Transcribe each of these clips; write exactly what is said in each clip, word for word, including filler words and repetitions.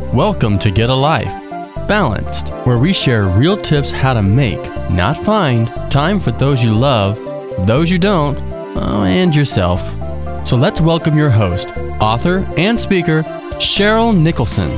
Welcome to Get a Life Balanced, where we share real tips how to make, not find, time for those you love, those you don't, oh, and yourself. So let's welcome your host, author and speaker, Cheryl Nicholson.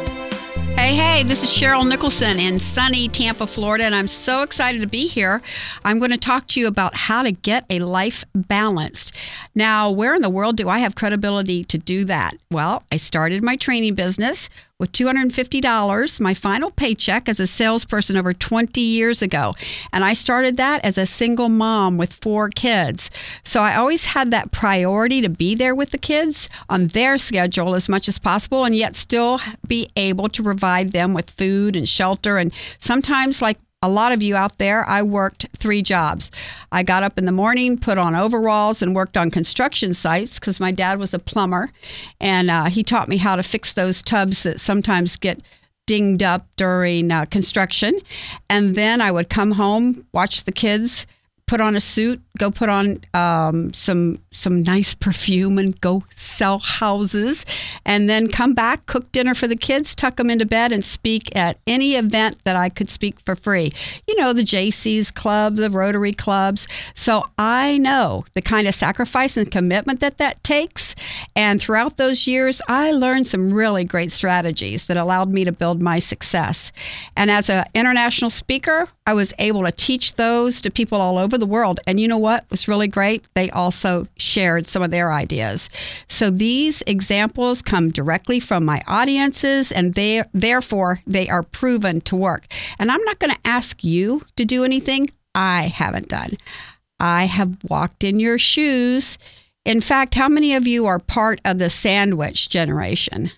Hey, hey, this is Cheryl Nicholson in sunny Tampa, Florida, and I'm so excited to be here. I'm going to talk to you about how to get a life balanced. Now, where in the world do I have credibility to do that? Well, I started my training business with two hundred fifty dollars, my final paycheck as a salesperson over twenty years ago. And I started that as a single mom with four kids. So I always had that priority to be there with the kids on their schedule as much as possible, and yet still be able to provide them with food and shelter. And sometimes, like a lot of you out there, I worked three jobs. I got up in the morning, put on overalls, and worked on construction sites because my dad was a plumber. And uh, he taught me how to fix those tubs that sometimes get dinged up during uh, construction. And then I would come home, watch the kids, put on a suit, go put on um, some some nice perfume and go sell houses, and then come back, cook dinner for the kids, tuck them into bed, and speak at any event that I could speak for free. You know, the J C's club, the Rotary clubs. So I know the kind of sacrifice and commitment that that takes. And throughout those years, I learned some really great strategies that allowed me to build my success. And as an international speaker, I was able to teach those to people all over the world. And you know what was really great? They also shared some of their ideas. So these examples come directly from my audiences, and they therefore they are proven to work. And I'm not going to ask you to do anything I haven't done. I have walked in your shoes. In fact, how many of you are part of the sandwich generation?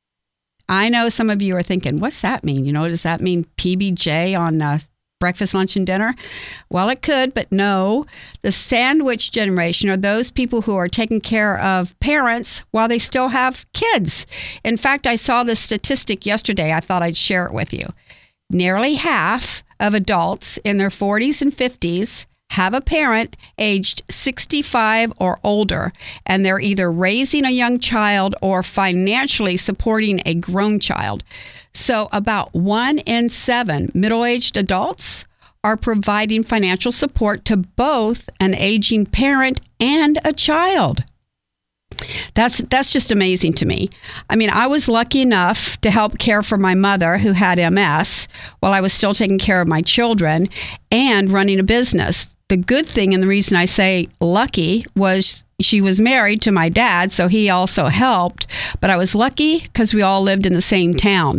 I know some of you are thinking, what's that mean? You know, does that mean P B J on uh, breakfast, lunch, and dinner? Well, it could, but no. The sandwich generation are those people who are taking care of parents while they still have kids. In fact, I saw this statistic yesterday. I thought I'd share it with you. Nearly half of adults in their forties and fifties have a parent aged sixty-five or older, and they're either raising a young child or financially supporting a grown child. So about one in seven middle-aged adults are providing financial support to both an aging parent and a child. That's that's just amazing to me. I mean, I was lucky enough to help care for my mother who had M S while I was still taking care of my children and running a business. The good thing, and the reason I say lucky, was she was married to my dad, so he also helped. But I was lucky because we all lived in the same town.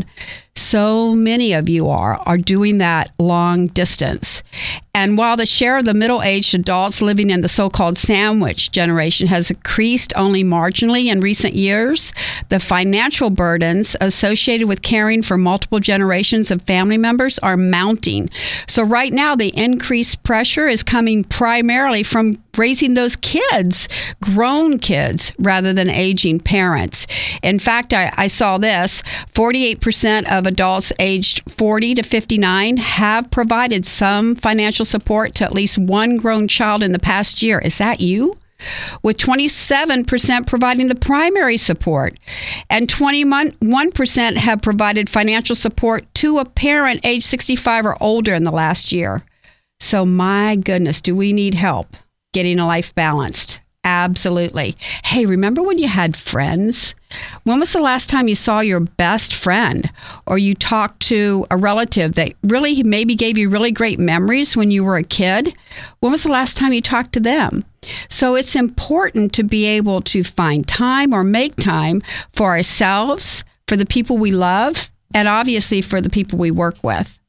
So many of you are, are doing that long distance. And while the share of the middle-aged adults living in the so-called sandwich generation has increased only marginally in recent years, the financial burdens associated with caring for multiple generations of family members are mounting. So right now, the increased pressure is coming primarily from raising those kids, grown kids, rather than aging parents. In fact, I, I saw this, forty-eight percent of adults aged forty to fifty-nine have provided some financial support to at least one grown child in the past year. Is that you? With twenty-seven percent providing the primary support, and twenty-one percent have provided financial support to a parent age sixty-five or older in the last year. So my goodness, do we need help getting a life balanced? Absolutely. Hey, remember when you had friends? When was the last time you saw your best friend, or you talked to a relative that really maybe gave you really great memories when you were a kid? When was the last time you talked to them? So it's important to be able to find time or make time for ourselves, for the people we love, and obviously for the people we work with.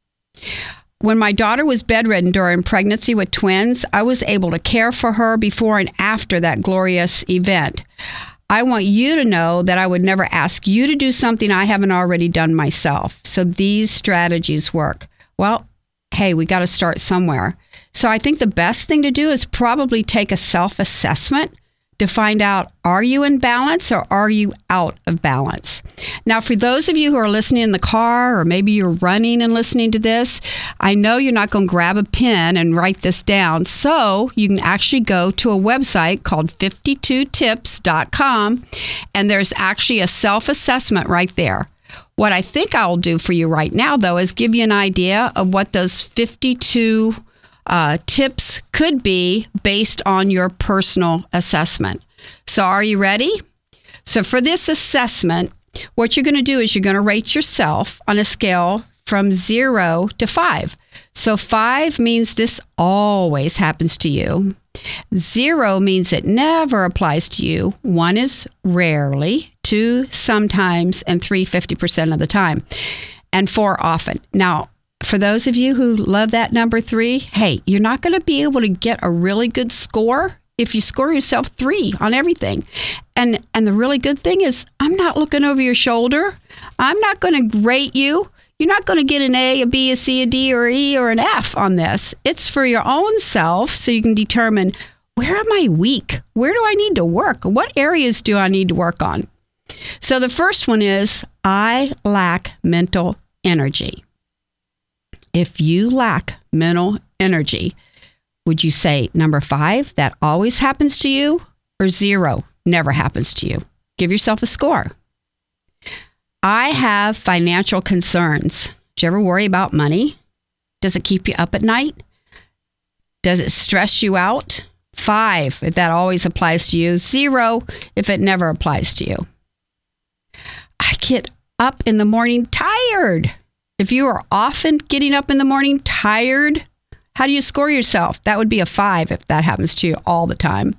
When my daughter was bedridden during pregnancy with twins, I was able to care for her before and after that glorious event. I want you to know that I would never ask you to do something I haven't already done myself. So these strategies work. Well, hey, we got to start somewhere. So I think the best thing to do is probably take a self-assessment to find out, are you in balance or are you out of balance? Now, for those of you who are listening in the car, or maybe you're running and listening to this, I know you're not going to grab a pen and write this down. So you can actually go to a website called fifty-two tips dot com, and there's actually a self-assessment right there. What I think I'll do for you right now, though, is give you an idea of what those fifty-two uh, tips could be based on your personal assessment. So are you ready? So for this assessment, what you're going to do is you're going to rate yourself on a scale from zero to five. So five means this always happens to you. Zero means it never applies to you. One is rarely, two sometimes, and three fifty percent of the time, and four often. Now, for those of you who love that number three, hey, you're not going to be able to get a really good score if you score yourself three on everything. And and the really good thing is I'm not looking over your shoulder. I'm not going to rate you. You're not going to get an A, a B, a C, a D, or E, or an F on this. It's for your own self so you can determine, where am I weak? Where do I need to work? What areas do I need to work on? So the first one is, I lack mental energy. If you lack mental energy, would you say number five, that always happens to you, or zero, never happens to you? Give yourself a score. I have financial concerns. Do you ever worry about money? Does it keep you up at night? Does it stress you out? Five, if that always applies to you. Zero, if it never applies to you. I get up in the morning tired. If you are often getting up in the morning tired, how do you score yourself? That would be a five if that happens to you all the time.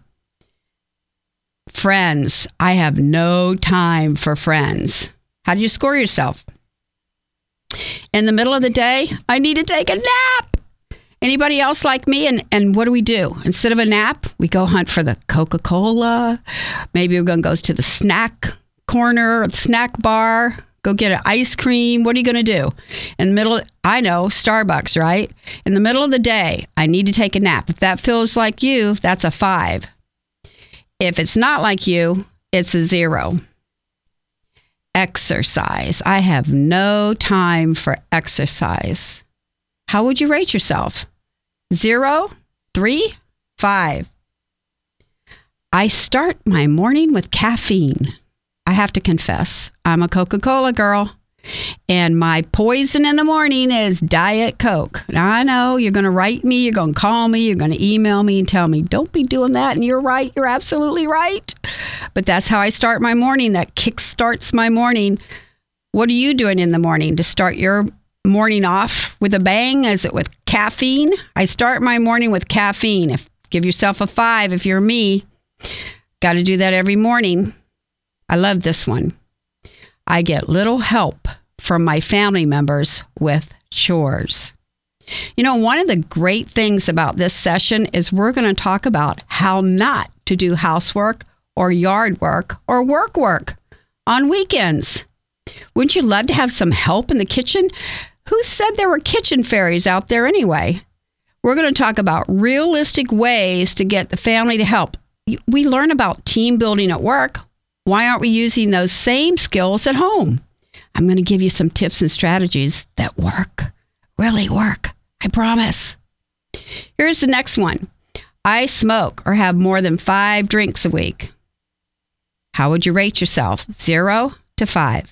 Friends, I have no time for friends. How do you score yourself? In the middle of the day, I need to take a nap. Anybody else like me? And, and what do we do? Instead of a nap, we go hunt for the Coca-Cola. Maybe we're going to go to the snack corner, the snack bar, go get an ice cream. What are you going to do? In the middle, I know, Starbucks, right? In the middle of the day, I need to take a nap. If that feels like you, that's a five. If it's not like you, it's a zero. Exercise. I have no time for exercise. How would you rate yourself? Zero, three, five. I start my morning with caffeine. I have to confess, I'm a Coca-Cola girl, and my poison in the morning is Diet Coke. Now, I know you're going to write me, you're going to call me, you're going to email me and tell me, don't be doing that, and you're right, you're absolutely right. But that's how I start my morning. That kick starts my morning. What are you doing in the morning to start your morning off with a bang? Is it with caffeine? I start my morning with caffeine. If, give yourself a five if you're me. Got to do that every morning. I love this one. I get little help from my family members with chores. You know, one of the great things about this session is we're going to talk about how not to do housework or yard work or work work on weekends. Wouldn't you love to have some help in the kitchen? Who said there were kitchen fairies out there anyway? We're going to talk about realistic ways to get the family to help. We learn about team building at work. Why aren't we using those same skills at home? I'm going to give you some tips and strategies that work, really work. I promise. Here's the next one. I smoke or have more than five drinks a week. How would you rate yourself? Zero to five.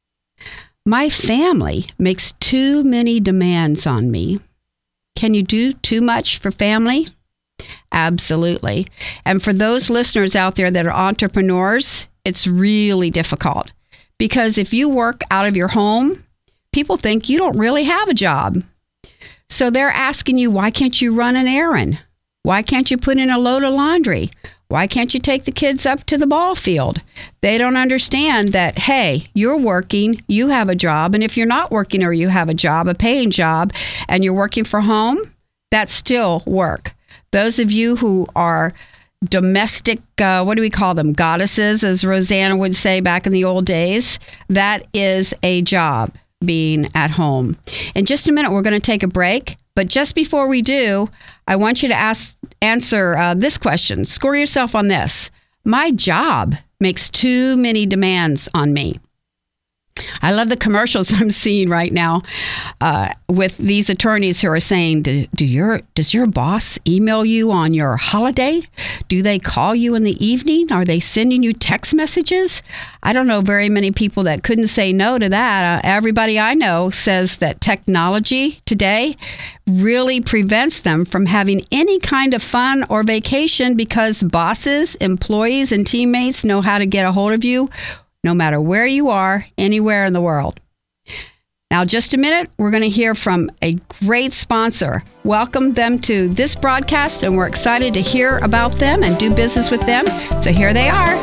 My family makes too many demands on me. Can you do too much for family? Absolutely. And for those listeners out there that are entrepreneurs, it's really difficult because if you work out of your home, people think you don't really have a job. So they're asking you, why can't you run an errand? Why can't you put in a load of laundry? Why can't you take the kids up to the ball field? They don't understand that, hey, you're working, you have a job, and if you're not working or you have a job, a paying job, and you're working for home, that's still work. Those of you who are domestic, uh, what do we call them? Goddesses, as Rosanna would say back in the old days. That is a job, being at home. In just a minute, we're going to take a break. But just before we do, I want you to ask, answer uh, this question. Score yourself on this. My job makes too many demands on me. I love the commercials I'm seeing right now uh, with these attorneys who are saying, do, do your does your boss email you on your holiday? Do they call you in the evening? Are they sending you text messages? I don't know very many people that couldn't say no to that. Uh, everybody I know says that technology today really prevents them from having any kind of fun or vacation because bosses, employees, and teammates know how to get a hold of you no matter where you are, anywhere in the world. Now, just a minute, we're going to hear from a great sponsor. Welcome them to this broadcast, and we're excited to hear about them and do business with them. So here they are.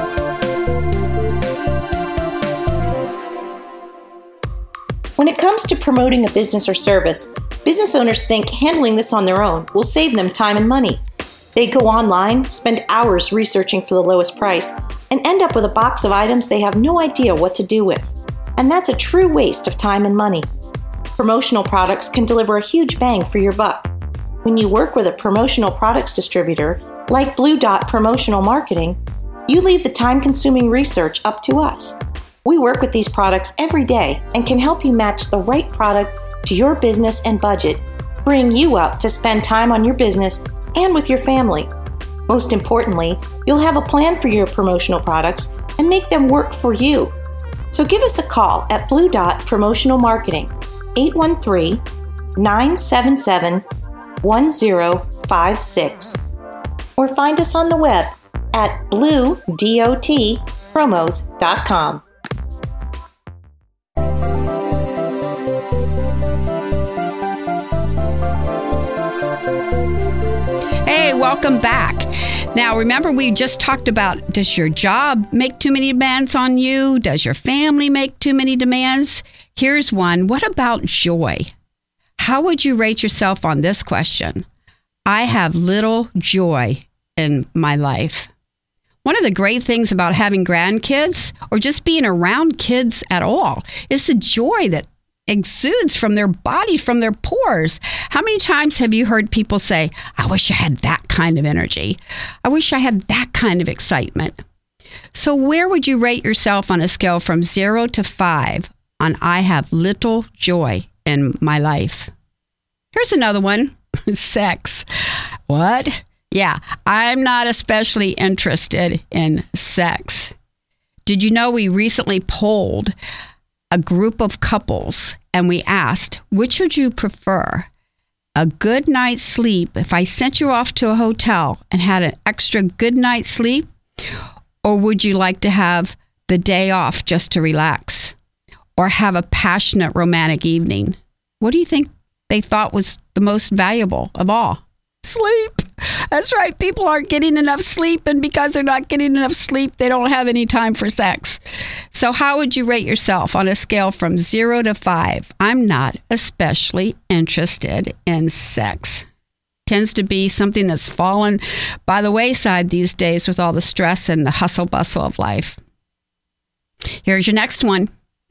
When it comes to promoting a business or service, business owners think handling this on their own will save them time and money. They go online, spend hours researching for the lowest price, and end up with a box of items they have no idea what to do with. And that's a true waste of time and money. Promotional products can deliver a huge bang for your buck. When you work with a promotional products distributor, like Blue Dot Promotional Marketing, you leave the time-consuming research up to us. We work with these products every day and can help you match the right product to your business and budget, freeing you up to spend time on your business and with your family. Most importantly, you'll have a plan for your promotional products and make them work for you. So give us a call at Blue Dot Promotional Marketing, eight one three, nine seven seven, one zero five six, or find us on the web at blue dot promos dot com. Hey, welcome back. Now, remember, we just talked about, does your job make too many demands on you? Does your family make too many demands? Here's one. What about joy? How would you rate yourself on this question? I have little joy in my life. One of the great things about having grandkids or just being around kids at all is the joy that exudes from their body, from their pores. How many times have you heard people say, I wish I had that kind of energy. I wish I had that kind of excitement. So where would you rate yourself on a scale from zero to five on I have little joy in my life? Here's another one. Sex. What? Yeah, I'm not especially interested in sex. Did you know we recently polled a group of couples and we asked, which would you prefer? A good night's sleep if I sent you off to a hotel and had an extra good night's sleep? Or would you like to have the day off just to relax? Or have a passionate romantic evening? What do you think they thought was the most valuable of all? Sleep. That's right. People aren't getting enough sleep, and because they're not getting enough sleep, they don't have any time for sex. So how would you rate yourself on a scale from zero to five? I'm not especially interested in sex. Tends to be something that's fallen by the wayside these days with all the stress and the hustle bustle of life. Here's your next one.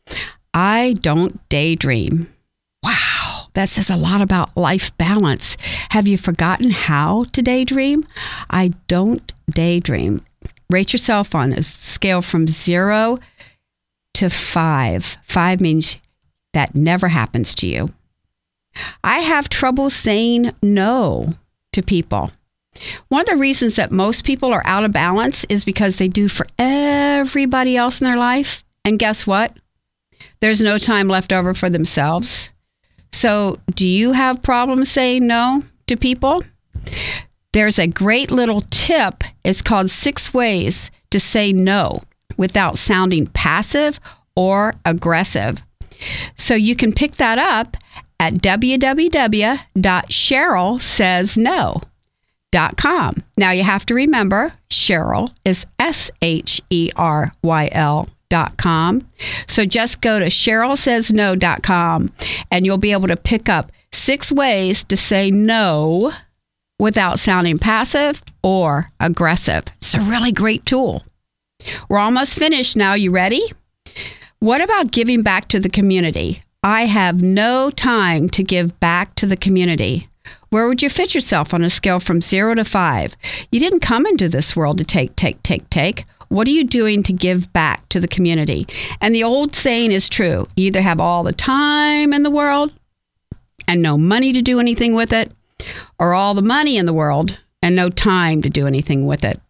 I don't daydream. Wow, that says a lot about life balance. Have you forgotten how to daydream? I don't daydream. Rate yourself on a scale from zero to five. Five means that never happens to you. I have trouble saying no to people. One of the reasons that most people are out of balance is because they do for everybody else in their life. And guess what? There's no time left over for themselves. So do you have problems saying no to people? There's a great little tip. It's called Six Ways to Say No Without Sounding Passive or Aggressive. So you can pick that up at w w w dot cheryl says no dot com. Now you have to remember, Cheryl is S H E R Y L dot com. So just go to cheryl says no dot com and you'll be able to pick up six ways to say no without sounding passive or aggressive. It's a really great tool. We're almost finished now. You ready? What about giving back to the community? I have no time to give back to the community. Where would you fit yourself on a scale from zero to five? You didn't come into this world to take, take, take, take. What are you doing to give back to the community? And the old saying is true. You either have all the time in the world and no money to do anything with it, or all the money in the world and no time to do anything with it.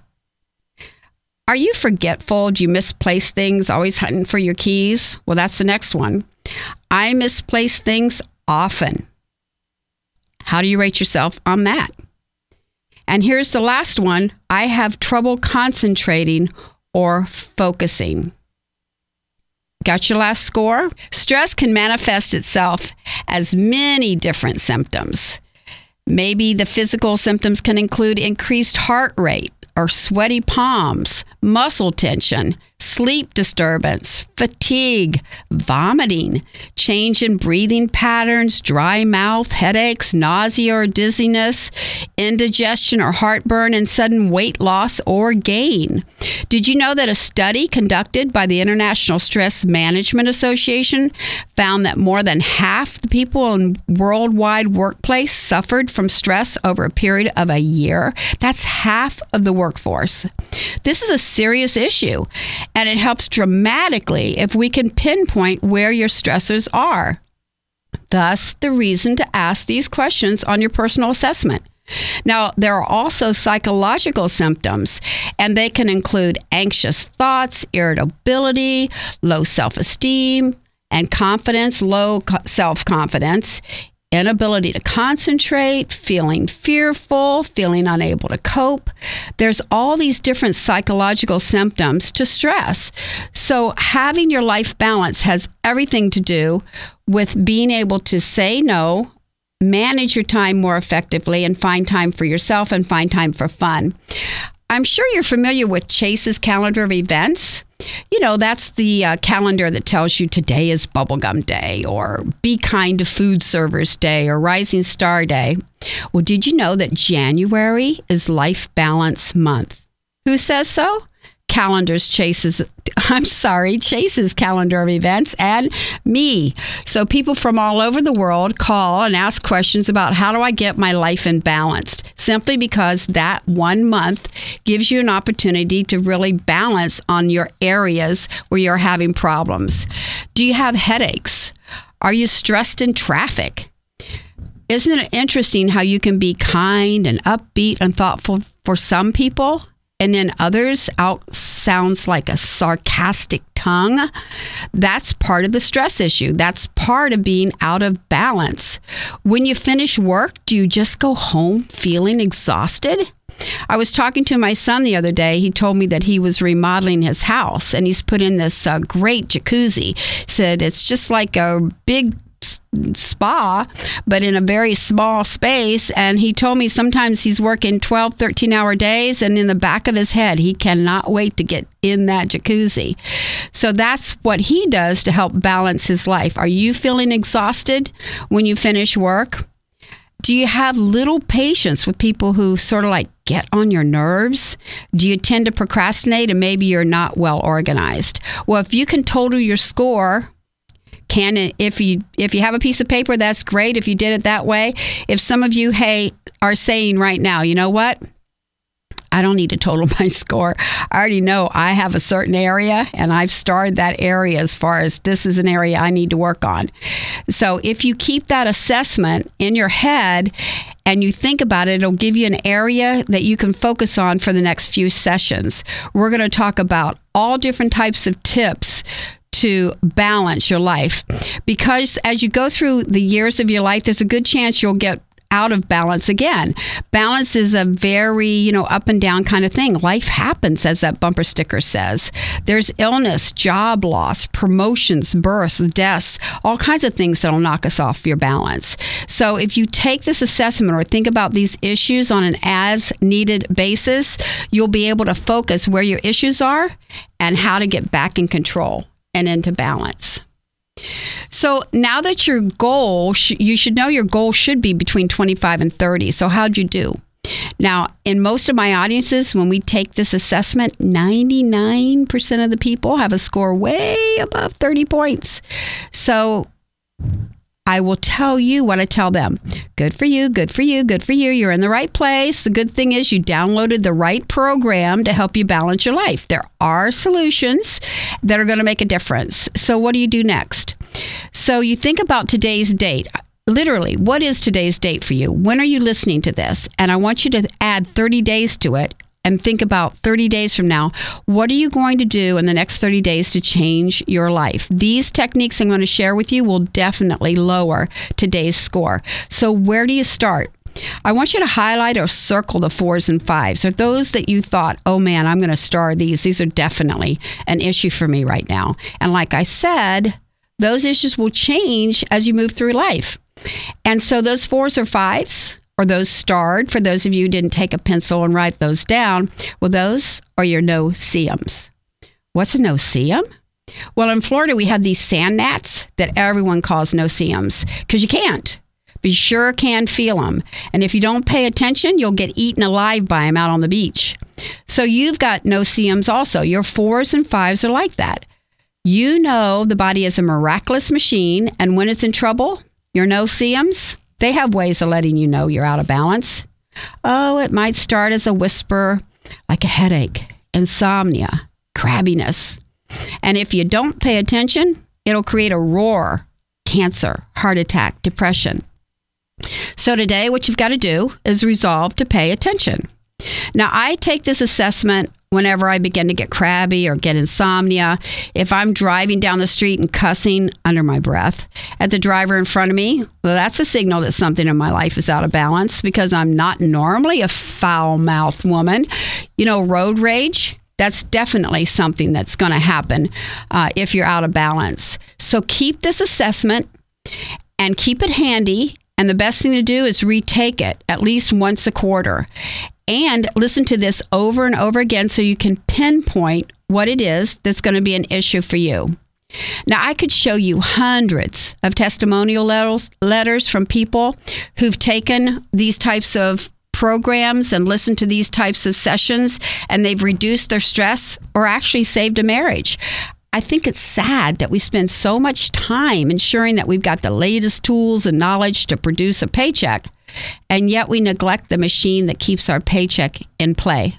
Are you forgetful? Do you misplace things, always hunting for your keys? Well, that's the next one. I misplace things often. How do you rate yourself on that? And here's the last one. I have trouble concentrating or focusing. Got your last score? Stress can manifest itself as many different symptoms. Maybe the physical symptoms can include increased heart rate or sweaty palms, muscle tension, sleep disturbance, fatigue, vomiting, change in breathing patterns, dry mouth, headaches, nausea or dizziness, indigestion or heartburn, and sudden weight loss or gain. Did you know that a study conducted by the International Stress Management Association found that more than half the people in worldwide workplace suffered from stress over a period of a year? That's half of the workforce. This is a serious issue, and it helps dramatically if we can pinpoint where your stressors are. Thus, the reason to ask these questions on your personal assessment. Now, there are also psychological symptoms, and they can include anxious thoughts, irritability, low self-esteem and confidence, low self-confidence, inability to concentrate, feeling fearful, feeling unable to cope. There's all these different psychological symptoms to stress. So having your life balance has everything to do with being able to say no, manage your time more effectively, and find time for yourself and find time for fun. I'm sure you're familiar with Chase's calendar of events. You know, that's the uh, calendar that tells you today is Bubblegum Day, or Be Kind to Food Servers Day, or Rising Star Day. Well, did you know that January is Life Balance Month? Who says so? Calendars Chase's, I'm sorry, Chase's calendar of events, and me. So people from all over the world call and ask questions about how do I get my life in balance, simply because that one month gives you an opportunity to really balance on your areas where you're having problems. Do you have headaches? Are you stressed in traffic? Isn't it interesting how you can be kind and upbeat and thoughtful for some people, and then others out sounds like a sarcastic tongue? That's part of the stress issue. That's part of being out of balance. When you finish work, do you just go home feeling exhausted? I was talking to my son the other day. He told me that he was remodeling his house, and he's put in this uh, great jacuzzi. Said it's just like a big spa, but in a very small space. And he told me sometimes he's working twelve, thirteen hour days, and in the back of his head, he cannot wait to get in that jacuzzi. So that's what he does to help balance his life. Are you feeling exhausted when you finish work? Do you have little patience with people who sort of like get on your nerves? Do you tend to procrastinate, and maybe you're not well organized? Well, if you can total your score, Can if you if you have a piece of paper, that's great. If you did it that way, if some of you, hey, are saying right now, you know what? I don't need to total my score. I already know I have a certain area, and I've starred that area as far as this is an area I need to work on. So if you keep that assessment in your head and you think about it, it'll give you an area that you can focus on for the next few sessions. We're going to talk about all different types of tips to balance your life, because as you go through the years of your life, there's a good chance you'll get out of balance again. Balance is a very, you know, up and down kind of thing. Life happens, as that bumper sticker says. There's illness, job loss, promotions, births, deaths, all kinds of things that'll knock us off your balance. So if you take this assessment or think about these issues on an as-needed basis, you'll be able to focus where your issues are and how to get back in control and into balance. So now that your goal, sh- you should know your goal should be between twenty-five and thirty. So how'd you do? Now, in most of my audiences, when we take this assessment, ninety-nine percent of the people have a score way above thirty points. So I will tell you what I tell them. Good for you, good for you, good for you. You're in the right place. The good thing is you downloaded the right program to help you balance your life. There are solutions that are going to make a difference. So what do you do next? So you think about today's date. Literally, what is today's date for you? When are you listening to this? And I want you to add thirty days to it. And think about thirty days from now, what are you going to do in the next thirty days to change your life? These techniques I'm going to share with you will definitely lower today's score. So where do you start? I want you to highlight or circle the fours and fives, or those that you thought, oh man, I'm going to star these. These are definitely an issue for me right now. And like I said, those issues will change as you move through life. And so those fours or fives, or those starred, for those of you who didn't take a pencil and write those down, well, those are your no-see-ums. What's a no-see-um? Well, in Florida, we have these sand gnats that everyone calls no-see-ums because you can't, but you sure can feel them. And if you don't pay attention, you'll get eaten alive by them out on the beach. So you've got no-see-ums also. Your fours and fives are like that. You know the body is a miraculous machine, and when it's in trouble, your no-see-ums, they have ways of letting you know you're out of balance. Oh, it might start as a whisper, like a headache, insomnia, crabbiness. And if you don't pay attention, it'll create a roar, cancer, heart attack, depression. So today, what you've got to do is resolve to pay attention. Now, I take this assessment whenever I begin to get crabby or get insomnia. If I'm driving down the street and cussing under my breath at the driver in front of me, well, that's a signal that something in my life is out of balance because I'm not normally a foul-mouthed woman. You know, road rage, that's definitely something that's going to happen uh, if you're out of balance. So keep this assessment and keep it handy. And the best thing to do is retake it at least once a quarter. And listen to this over and over again so you can pinpoint what it is that's going to be an issue for you. Now, I could show you hundreds of testimonial letters, letters from people who've taken these types of programs and listened to these types of sessions, and they've reduced their stress or actually saved a marriage. I think it's sad that we spend so much time ensuring that we've got the latest tools and knowledge to produce a paycheck, and yet we neglect the machine that keeps our paycheck in play.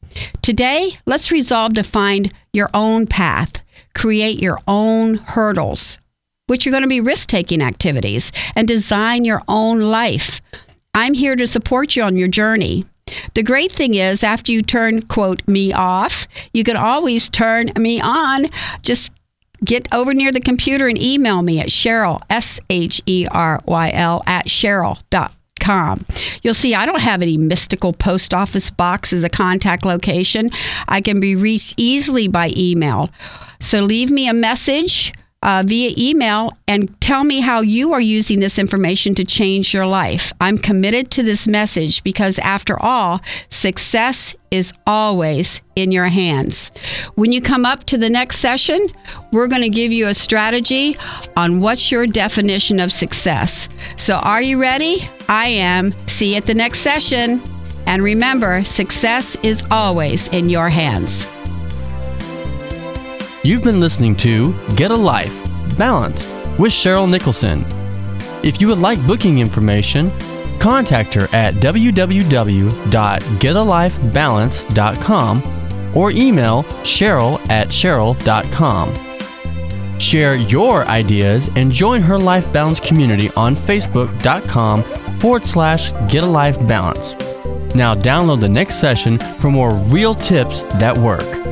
Today, let's resolve to find your own path, create your own hurdles, which are going to be risk-taking activities, and design your own life. I'm here to support you on your journey. The great thing is, after you turn, quote, me off, you can always turn me on. Just get over near the computer and email me at Cheryl, S H E R Y L, at Cheryl dot com. You'll see I don't have any mystical post office box as a contact location. I can be reached easily by email. So leave me a message uh, via email and tell me how you are using this information to change your life. I'm committed to this message because, after all, success is always in your hands. When you come up to the next session, we're going to give you a strategy on what's your definition of success. So are you ready? I am. See you at the next session. And remember, success is always in your hands. You've been listening to Get a Life, Balanced with Cheryl Nicholson. If you would like booking information, contact her at w w w dot get a life balance dot com or email Cheryl at Cheryl dot com. Share your ideas and join her Life Balance community on facebook.com forward slash Get a Life Balance. Now download the next session for more real tips that work.